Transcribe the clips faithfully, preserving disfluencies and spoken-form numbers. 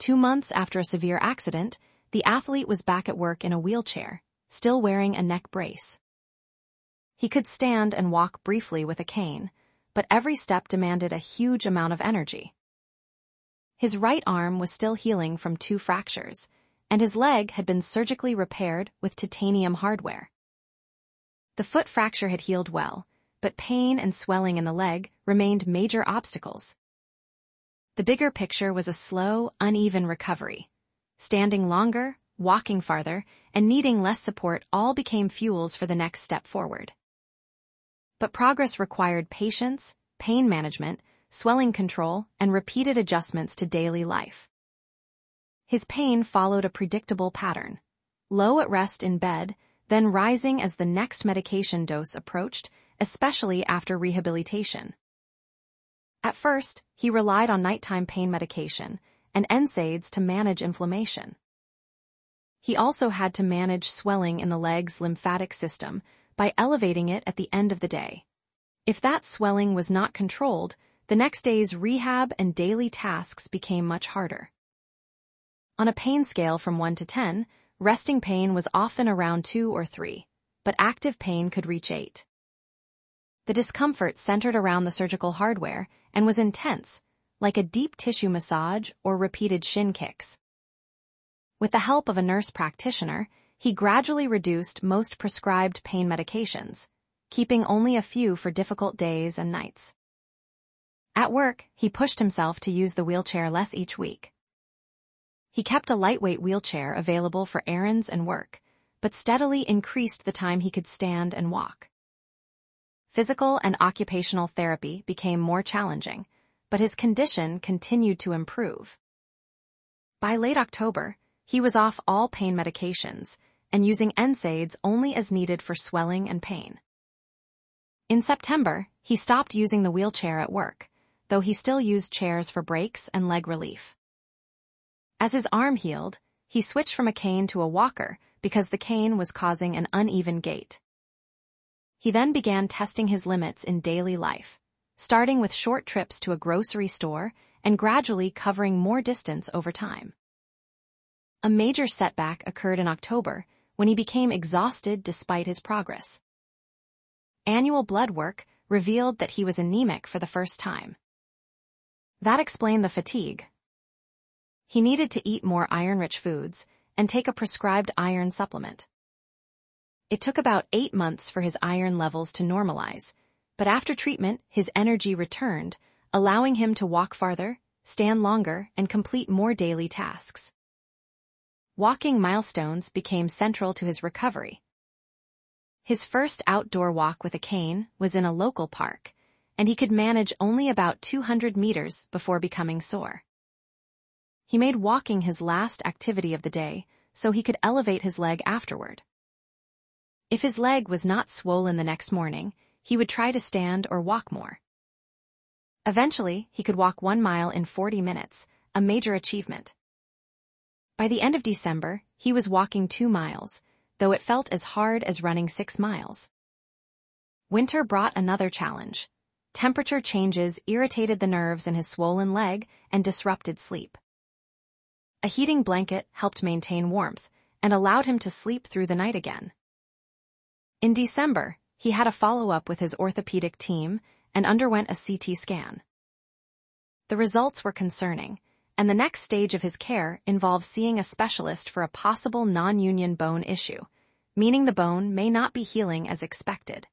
Two months after a severe accident, the athlete was back at work in a wheelchair, still wearing a neck brace. He could stand and walk briefly with a cane, but every step demanded a huge amount of energy. His right arm was still healing from two fractures, and his leg had been surgically repaired with titanium hardware. The foot fracture had healed well, but pain and swelling in the leg remained major obstacles. The bigger picture was a slow, uneven recovery. Standing longer, walking farther, and needing less support all became fuels for the next step forward. But progress required patience, pain management, swelling control, and repeated adjustments to daily life. His pain followed a predictable pattern: low at rest in bed, then rising as the next medication dose approached, especially after rehabilitation. At first, he relied on nighttime pain medication and N SAIDs to manage inflammation. He also had to manage swelling in the leg's lymphatic system by elevating it at the end of the day. If that swelling was not controlled, the next day's rehab and daily tasks became much harder. On a pain scale from one to ten, resting pain was often around two or three, but active pain could reach eight. The discomfort centered around the surgical hardware and was intense, like a deep tissue massage or repeated shin kicks. With the help of a nurse practitioner, he gradually reduced most prescribed pain medications, keeping only a few for difficult days and nights. At work, he pushed himself to use the wheelchair less each week. He kept a lightweight wheelchair available for errands and work, but steadily increased the time he could stand and walk. Physical and occupational therapy became more challenging, but his condition continued to improve. By late October, he was off all pain medications and using N SAIDs only as needed for swelling and pain. In September, he stopped using the wheelchair at work, though he still used chairs for breaks and leg relief. As his arm healed, he switched from a cane to a walker because the cane was causing an uneven gait. He then began testing his limits in daily life, starting with short trips to a grocery store and gradually covering more distance over time. A major setback occurred in October when he became exhausted despite his progress. Annual blood work revealed that he was anemic for the first time. That explained the fatigue. He needed to eat more iron-rich foods and take a prescribed iron supplement. It took about eight months for his iron levels to normalize, but after treatment, his energy returned, allowing him to walk farther, stand longer, and complete more daily tasks. Walking milestones became central to his recovery. His first outdoor walk with a cane was in a local park, and he could manage only about two hundred meters before becoming sore. He made walking his last activity of the day so he could elevate his leg afterward. If his leg was not swollen the next morning, he would try to stand or walk more. Eventually, he could walk one mile in forty minutes, a major achievement. By the end of December, he was walking two miles, though it felt as hard as running six miles. Winter brought another challenge. Temperature changes irritated the nerves in his swollen leg and disrupted sleep. A heating blanket helped maintain warmth and allowed him to sleep through the night again. In December, he had a follow-up with his orthopedic team and underwent a C T scan. The results were concerning, and the next stage of his care involved seeing a specialist for a possible non-union bone issue, meaning the bone may not be healing as expected.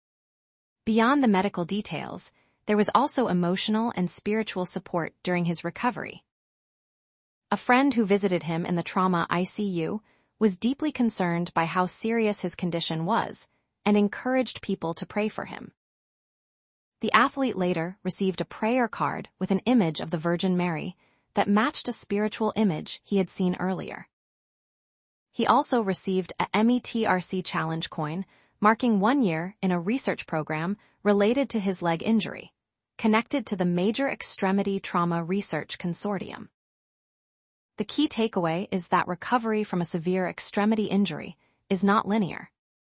Beyond the medical details, there was also emotional and spiritual support during his recovery. A friend who visited him in the trauma I C U was deeply concerned by how serious his condition was and encouraged people to pray for him. The athlete later received a prayer card with an image of the Virgin Mary that matched a spiritual image he had seen earlier. He also received a M E T R C Challenge coin, marking one year in a research program related to his leg injury, connected to the Major Extremity Trauma Research Consortium. The key takeaway is that recovery from a severe extremity injury is not linear.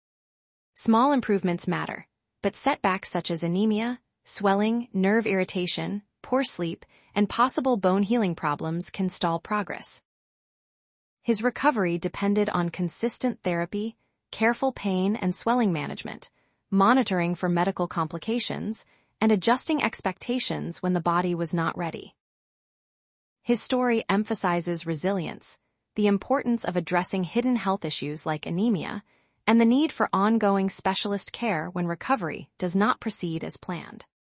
Small improvements matter, but setbacks such as anemia, swelling, nerve irritation, poor sleep, and possible bone healing problems can stall progress. His recovery depended on consistent therapy, careful pain and swelling management, monitoring for medical complications, and adjusting expectations when the body was not ready. His story emphasizes resilience, the importance of addressing hidden health issues like anemia, and the need for ongoing specialist care when recovery does not proceed as planned.